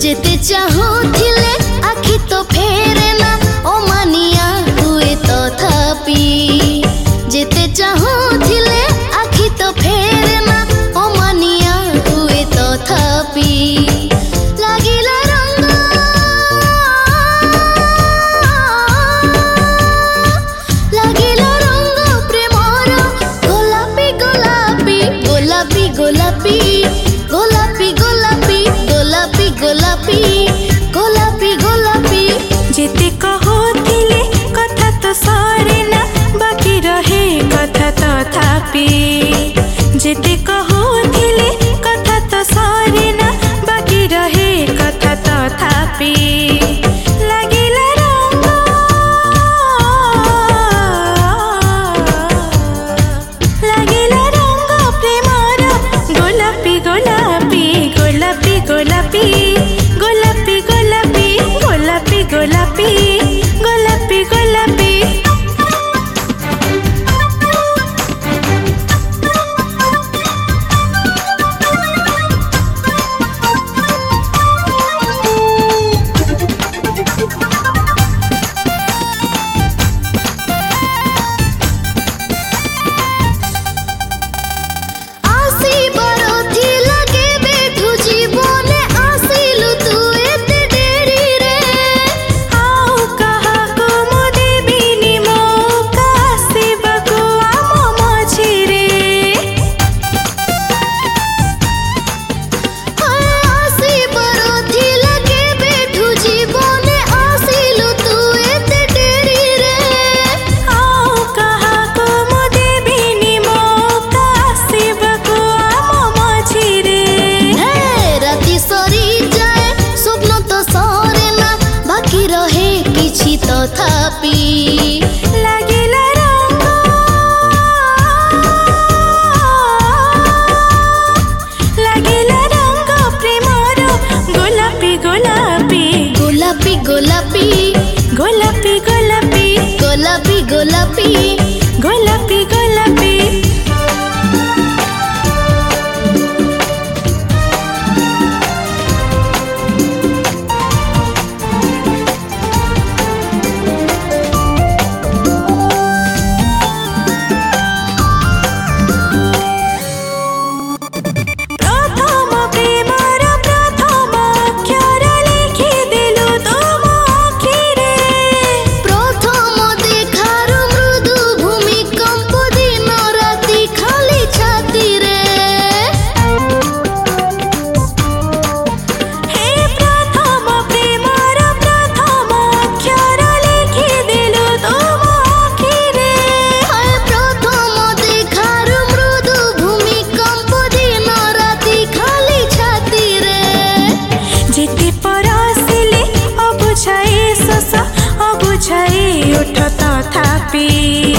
जेते चाहूथिले आखि तो फेरे ना ओ मानिया हुए तथापि जेते चाहूथिले आखि तो फेरे ना ओ मानिया हुए तथापि लागिला रंग लागिला रंग प्रेमर गोलापी गोलापी गोलापी गोलापी गोलापी गोलापी गोलापी गोलापी गोलापी गोलापी जेते कहोथिले कथा तो सरे ना बाकी रहे कथा तथापि जेते कहोथिले कथा तो सरे ना बाकी रहे कथा तथापि लागिला रंग लागिला रंग प्रेमर गोलापी गोलापी गोलापी गोलापी गोलापी गोलापी गोलापी गोलापी गोलापी गोलापी तथापि लागिला रंग लागिला रंग प्रेमर गोलापी गोलापी गोलापी गोलापी गोलापी गोलापी गोलापी गोलापी गोलापी गोलापी तथापि